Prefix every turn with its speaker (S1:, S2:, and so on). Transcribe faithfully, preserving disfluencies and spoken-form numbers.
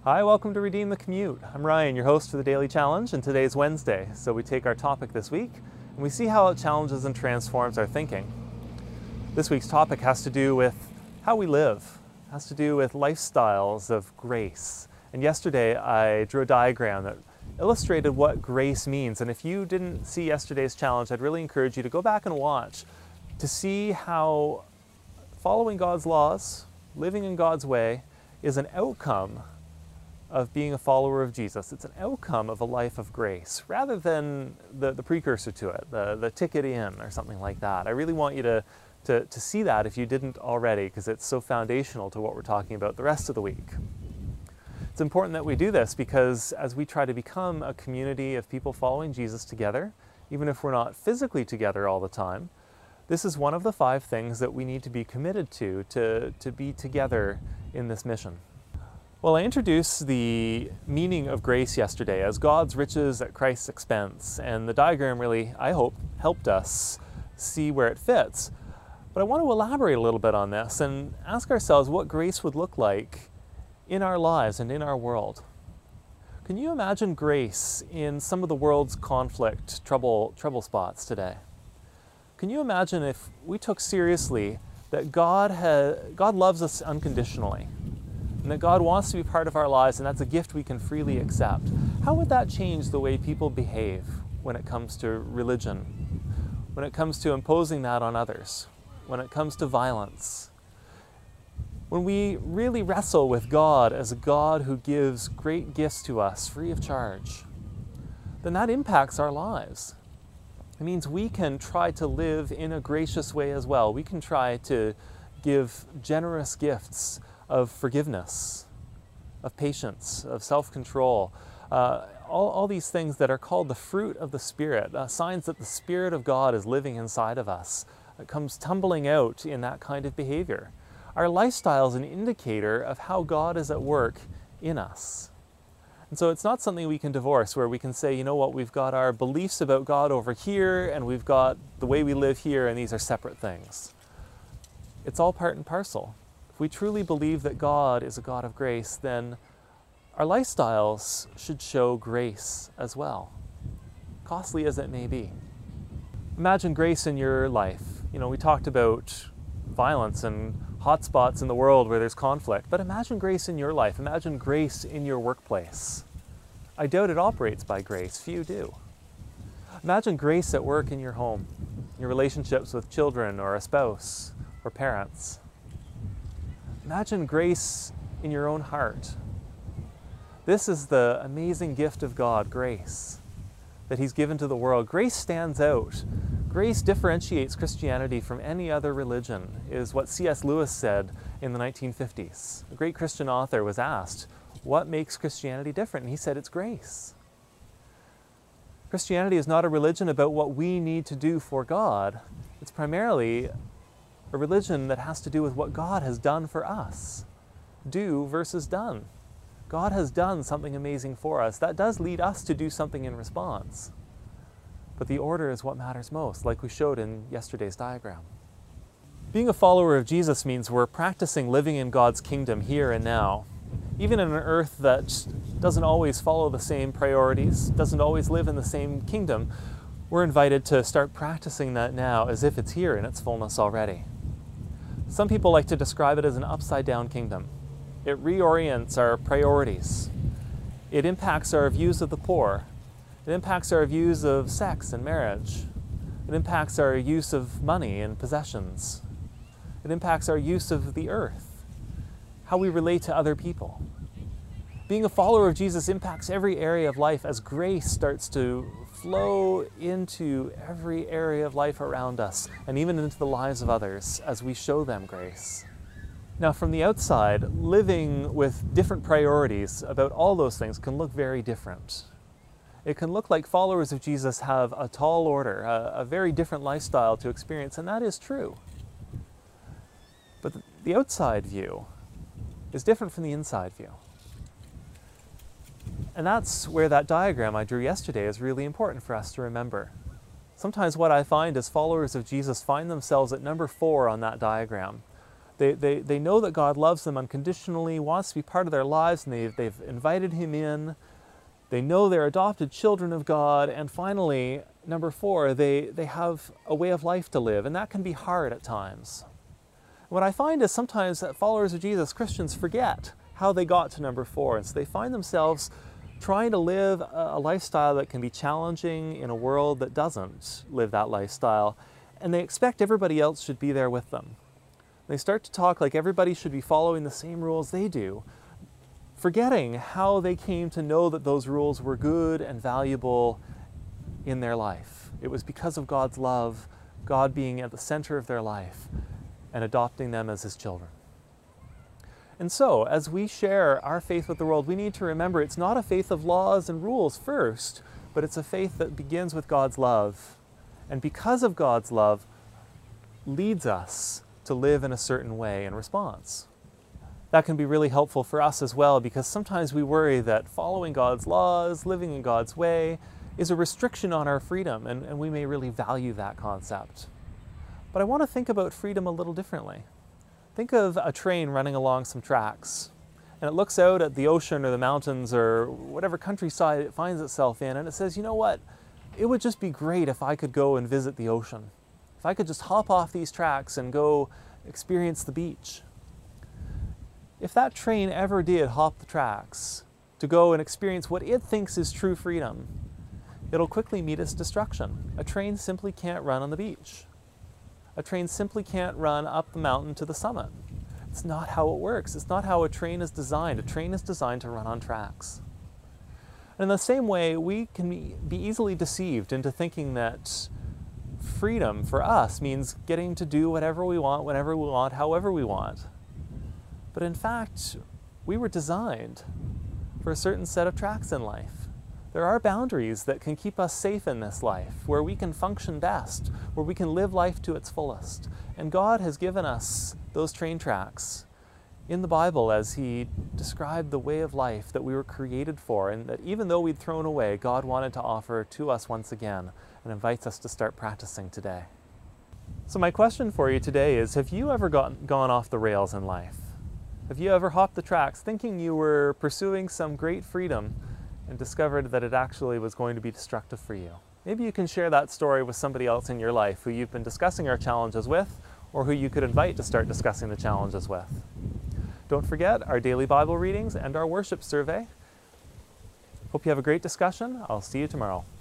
S1: Hi, welcome to Redeem the Commute. I'm Ryan, your host for the Daily Challenge, and today's Wednesday. So we take our topic this week, and we see how it challenges and transforms our thinking. This week's topic has to do with how we live. It has to do with lifestyles of grace. And yesterday I drew a diagram that illustrated what grace means. And if you didn't see yesterday's challenge, I'd really encourage you to go back and watch to see how following God's laws, living in God's way, is an outcome of being a follower of Jesus. It's an outcome of a life of grace, rather than the, the precursor to it, the, the ticket in or something like that. I really want you to, to, to see that if you didn't already, because it's so foundational to what we're talking about the rest of the week. It's important that we do this because as we try to become a community of people following Jesus together, even if we're not physically together all the time, this is one of the five things that we need to be committed to, to, to be together in this mission. Well, I introduced the meaning of grace yesterday as God's riches at Christ's expense, and the diagram really, I hope, helped us see where it fits. But I want to elaborate a little bit on this and ask ourselves what grace would look like in our lives and in our world. Can you imagine grace in some of the world's conflict, trouble, trouble spots today? Can you imagine if we took seriously that God, ha- God loves us unconditionally, and that God wants to be part of our lives, and that's a gift we can freely accept? How would that change the way people behave when it comes to religion, when it comes to imposing that on others, when it comes to violence? When we really wrestle with God as a God who gives great gifts to us free of charge, then that impacts our lives. It means we can try to live in a gracious way as well. We can try to give generous gifts of forgiveness, of patience, of self-control, uh, all, all these things that are called the fruit of the Spirit, uh, signs that the Spirit of God is living inside of us. It comes tumbling out in that kind of behavior. Our lifestyle is an indicator of how God is at work in us. And so it's not something we can divorce, where we can say, you know what, we've got our beliefs about God over here, and we've got the way we live here, and these are separate things. It's all part and parcel. If we truly believe that God is a God of grace, then our lifestyles should show grace as well, costly as it may be. Imagine grace in your life. You know, we talked about violence and hotspots in the world where there's conflict, but imagine grace in your life. Imagine grace in your workplace. I doubt it operates by grace. Few do. Imagine grace at work in your home, your relationships with children or a spouse or parents. Imagine grace in your own heart. This is the amazing gift of God, grace, that He's given to the world. Grace stands out. Grace differentiates Christianity from any other religion, is what C S Lewis said in the nineteen fifties. A great Christian author was asked, what makes Christianity different? And he said, it's grace. Christianity is not a religion about what we need to do for God. It's primarily a religion that has to do with what God has done for us. Do versus done. God has done something amazing for us. That does lead us to do something in response. But the order is what matters most, like we showed in yesterday's diagram. Being a follower of Jesus means we're practicing living in God's kingdom here and now. Even in an earth that doesn't always follow the same priorities, doesn't always live in the same kingdom, we're invited to start practicing that now as if it's here in its fullness already. Some people like to describe it as an upside-down kingdom. It reorients our priorities. It impacts our views of the poor. It impacts our views of sex and marriage. It impacts our use of money and possessions. It impacts our use of the earth, how we relate to other people. Being a follower of Jesus impacts every area of life as grace starts to flow into every area of life around us, and even into the lives of others as we show them grace. Now, from the outside, living with different priorities about all those things can look very different. It can look like followers of Jesus have a tall order, a, a very different lifestyle to experience, and that is true. But the, the outside view is different from the inside view. And that's where that diagram I drew yesterday is really important for us to remember. Sometimes what I find is followers of Jesus find themselves at number four on that diagram. They, they, they know that God loves them unconditionally, wants to be part of their lives, and they've, they've invited him in. They know they're adopted children of God. And finally, number four, they, they have a way of life to live, and that can be hard at times. What I find is sometimes that followers of Jesus, Christians, forget how they got to number four, and so they find themselves trying to live a lifestyle that can be challenging in a world that doesn't live that lifestyle, and they expect everybody else should be there with them. They start to talk like everybody should be following the same rules they do, forgetting how they came to know that those rules were good and valuable in their life. It was because of God's love, God being at the center of their life, and adopting them as his children. And so, as we share our faith with the world, we need to remember it's not a faith of laws and rules first, but it's a faith that begins with God's love. And because of God's love, leads us to live in a certain way in response. That can be really helpful for us as well, because sometimes we worry that following God's laws, living in God's way, is a restriction on our freedom, and, and we may really value that concept. But I want to think about freedom a little differently. Think of a train running along some tracks, and it looks out at the ocean or the mountains or whatever countryside it finds itself in, and it says, you know what, it would just be great if I could go and visit the ocean. If I could just hop off these tracks and go experience the beach. If that train ever did hop the tracks to go and experience what it thinks is true freedom, it'll quickly meet its destruction. A train simply can't run on the beach. A train simply can't run up the mountain to the summit. It's not how it works. It's not how a train is designed. A train is designed to run on tracks. And in the same way, we can be easily deceived into thinking that freedom for us means getting to do whatever we want, whenever we want, however we want. But in fact, we were designed for a certain set of tracks in life. There are boundaries that can keep us safe in this life, where we can function best, where we can live life to its fullest. And God has given us those train tracks in the Bible as he described the way of life that we were created for, and that even though we'd thrown away, God wanted to offer to us once again and invites us to start practicing today. So my question for you today is, have you ever gotten, gone off the rails in life? Have you ever hopped the tracks thinking you were pursuing some great freedom and discovered that it actually was going to be destructive for you? Maybe you can share that story with somebody else in your life who you've been discussing our challenges with, or who you could invite to start discussing the challenges with. Don't forget our daily Bible readings and our worship survey. Hope you have a great discussion. I'll see you tomorrow.